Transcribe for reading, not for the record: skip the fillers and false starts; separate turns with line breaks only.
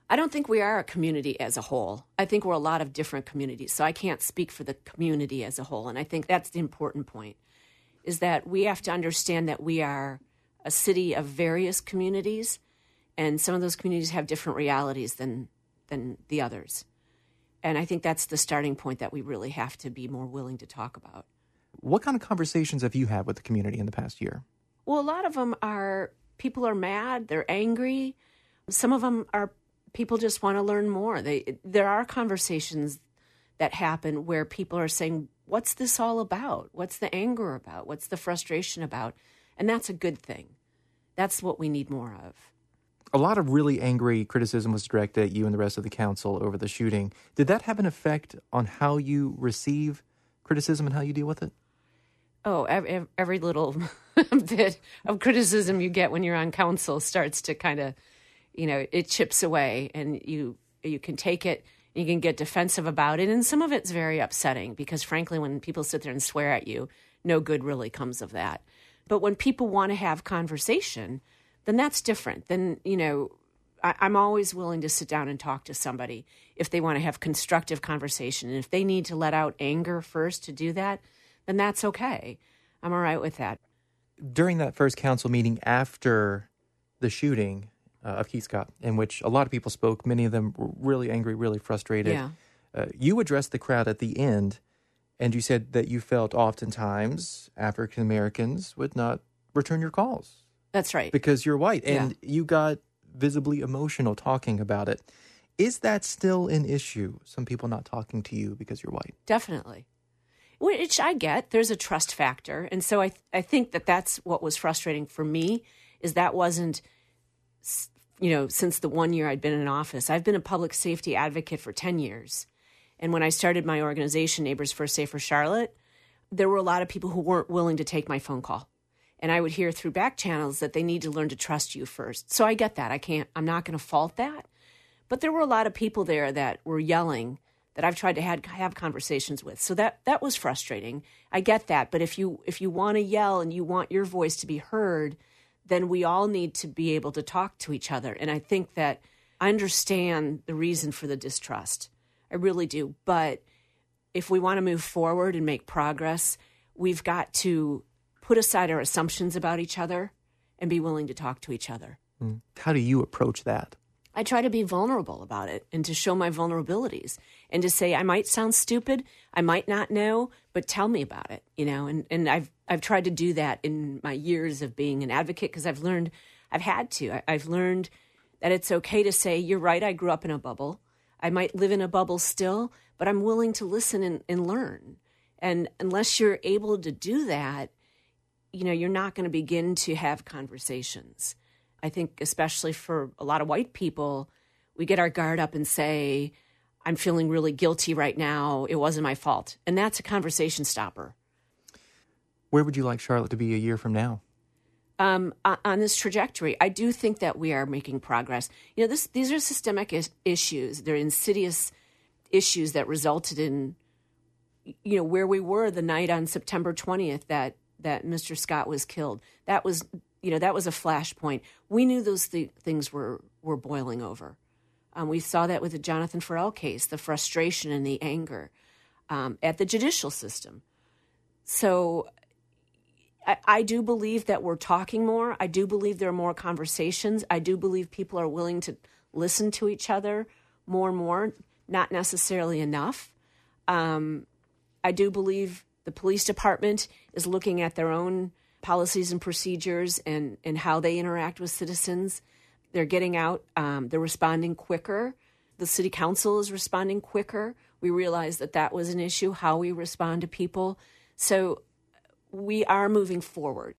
I don't think we are a community as a whole. I think we're a lot of different communities, so I can't speak for the community as a whole. And I think that's the important point, is that we have to understand that we are a city of various communities, and some of those communities have different realities than the others. And I think that's the starting point that we really have to be more willing to talk about.
What kind of conversations have you had with the community in the past year?
Well, a lot of them are, people are mad, they're angry. Some of them are, people just want to learn more. There are conversations that happen where people are saying, what's this all about? What's the anger about? What's the frustration about? And that's a good thing. That's what we need more of.
A lot of really angry criticism was directed at you and the rest of the council over the shooting. Did that have an effect on how you receive criticism and how you deal with it?
Oh, every little bit of criticism you get when you're on council starts to kind of, it chips away, and you can take it, you can get defensive about it, and some of it's very upsetting because, frankly, when people sit there and swear at you, no good really comes of that. But when people want to have conversation, then that's different. Then, I'm always willing to sit down and talk to somebody if they want to have constructive conversation. And if they need to let out anger first to do that, then that's okay. I'm all right with that.
During that first council meeting after the shooting of Keith Scott, in which a lot of people spoke, many of them were really angry, really frustrated.
Yeah.
You addressed the crowd at the end, and you said that you felt oftentimes African Americans would not return your calls.
That's right.
Because you're white, and you got visibly emotional talking about it. Is that still an issue, some people not talking to you because you're white? Definitely.
Which I get. There's a trust factor. And so I think that's what was frustrating for me, is that wasn't, since the 1 year I'd been in office. I've been a public safety advocate for 10 years. And when I started my organization, Neighbors for a Safer Charlotte, there were a lot of people who weren't willing to take my phone call. And I would hear through back channels that they need to learn to trust you first. So I get that. I'm not going to fault that. But there were a lot of people there that were yelling that I've tried to have conversations with. So that was frustrating. I get that. But if you want to yell and you want your voice to be heard, then we all need to be able to talk to each other. And I think that I understand the reason for the distrust. I really do. But if we want to move forward and make progress, we've got to put aside our assumptions about each other and be willing to talk to each other.
How do you approach that?
I try to be vulnerable about it and to show my vulnerabilities and to say, I might sound stupid, I might not know, but tell me about it, and I've tried to do that in my years of being an advocate, because I've learned that it's okay to say, you're right, I grew up in a bubble. I might live in a bubble still, but I'm willing to listen and learn. And unless you're able to do that, you're not going to begin to have conversations. I think especially for a lot of white people, we get our guard up and say, I'm feeling really guilty right now. It wasn't my fault. And that's a conversation stopper.
Where would you like Charlotte to be a year from now?
On this trajectory, I do think that we are making progress. These are systemic issues. They're insidious issues that resulted in, where we were the night on September 20th that Mr. Scott was killed. That was a flashpoint. We knew those things were boiling over. We saw that with the Jonathan Ferrell case, the frustration and the anger at the judicial system. So I do believe that we're talking more. I do believe there are more conversations. I do believe people are willing to listen to each other more and more, not necessarily enough. I do believe the police department is looking at their own policies and procedures and how they interact with citizens. They're getting out. They're responding quicker. The city council is responding quicker. We realized that was an issue, how we respond to people. So we are moving forward.